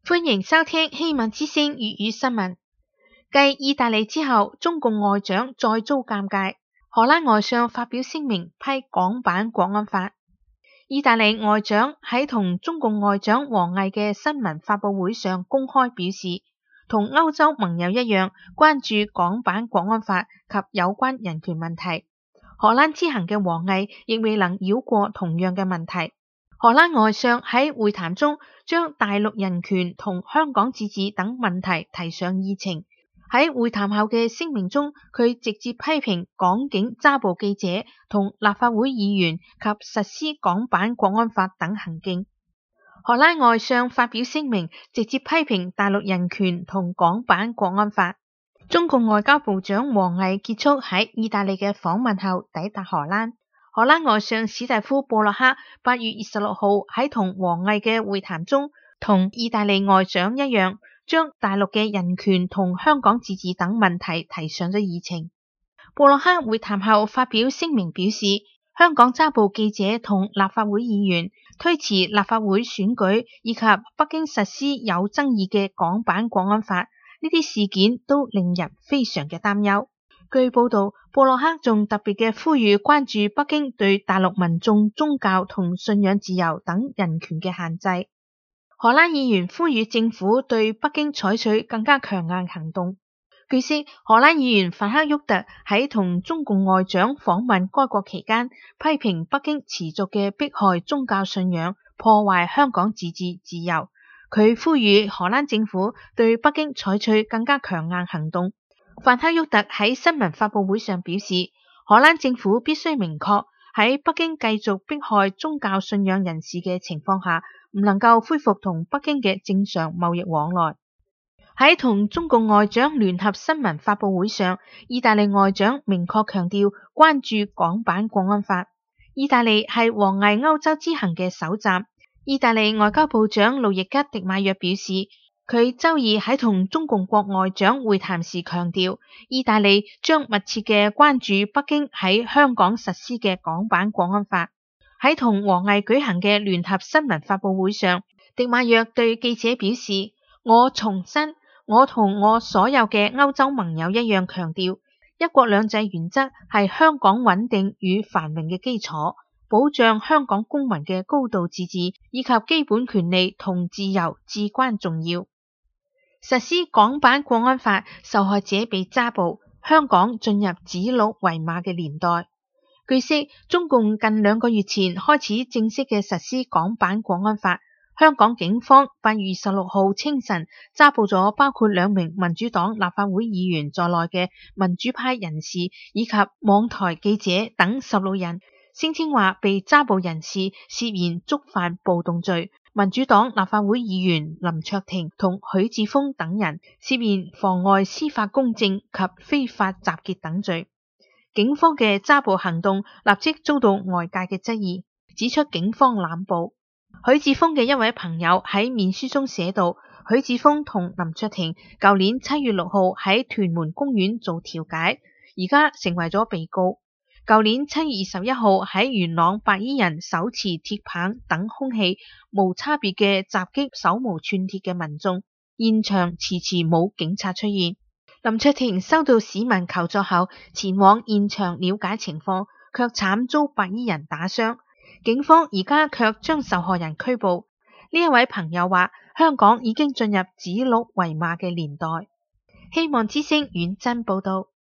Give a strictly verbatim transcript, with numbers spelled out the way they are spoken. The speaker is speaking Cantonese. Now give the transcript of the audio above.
歡迎收聽希望之聲粵語新聞。繼意大利之後，中共外長再遭尷尬。荷蘭外相發表聲明批港版國安法。意大利外長喺同中共外長王毅嘅新聞發佈會上公開表示，同歐洲盟友一樣關注港版國安法及有關人權問題。荷蘭之行嘅王毅亦未能繞過同樣嘅問題。荷蘭外相喺會談中將大陸人權同香港自治等問題提上議程。喺會談後嘅聲明中，佢直接批評港警抓捕記者同立法會議員及實施港版國安法等行徑。荷蘭外相發表聲明，直接批評大陸人權同港版國安法。中共外交部長王毅結束喺意大利嘅訪問後抵達荷蘭。荷蘭外相史蒂夫·布洛克八月二十六號喺同王毅嘅會談中，同意大利外長一樣，將大陸嘅人權同香港自治等問題提上咗議程。布洛克會談後發表聲明表示，香港抓捕記者同立法會議員、推遲立法會選舉以及北京實施有爭議嘅港版國安法，呢啲事件都令人非常嘅擔憂。據報道，布洛克仲特別嘅呼籲關注北京對大陸民眾宗教同信仰自由等人權嘅限制。荷蘭議員呼籲政府對北京採取更加強硬行動。據悉，荷蘭議員范克沃特喺同中共外長訪問該國期間，批評北京持續嘅迫害宗教信仰，破壞香港自治自由。佢呼籲荷蘭政府對北京採取更加強硬行動。范克沃特喺新聞發佈會上表示，荷蘭政府必須明確喺北京繼續迫害宗教信仰人士嘅情況下，唔能夠恢復同北京嘅正常貿易往來。喺同中共外長聯合新聞發佈會上，意大利外長明確強調關注港版國安法。意大利係王毅歐洲之行嘅首站。意大利外交部長路易吉·迪馬約表示，佢周二喺同中共國外長會談時強調，意大利將密切嘅關注北京喺香港實施嘅港版國安法。喺同王毅舉行嘅聯合新聞發佈會上，迪馬約對記者表示，我重申，我同我所有嘅歐洲盟友一樣強調，一國兩制原則係香港穩定與繁榮嘅基礎，保障香港公民嘅高度自治以及基本權利同自由至關重要。實施港版國安法，受害者被抓捕，香港進入指鹿為馬嘅年代。據悉，中共近兩個月前開始正式嘅實施港版國安法。香港警方八月二十六號清晨抓捕咗包括兩名民主黨立法會議員在內嘅民主派人士以及網台記者等十六人，聲稱話被抓捕人士涉嫌觸犯暴動罪。民主黨立法會議員林卓廷同許智峰等人涉嫌妨礙司法公正及非法集結等罪。警方嘅抓捕行動立即遭到外界嘅質疑，指出警方濫捕。許智峰嘅一位朋友喺面書中寫道，許智峰同林卓廷舊年七月六號喺屯門公園做調解，而家成為咗被告。舊年七月二十一號喺元朗白衣人手持鐵棒等兇器無差別嘅襲擊手無寸鐵嘅民眾，現場遲遲冇警察出現。林卓廷收到市民求助後前往現場了解情況，卻慘遭白衣人打傷。警方而家卻將受害人拘捕。呢一位朋友話，香港已經進入指鹿為馬嘅年代。希望之聲遠真報道。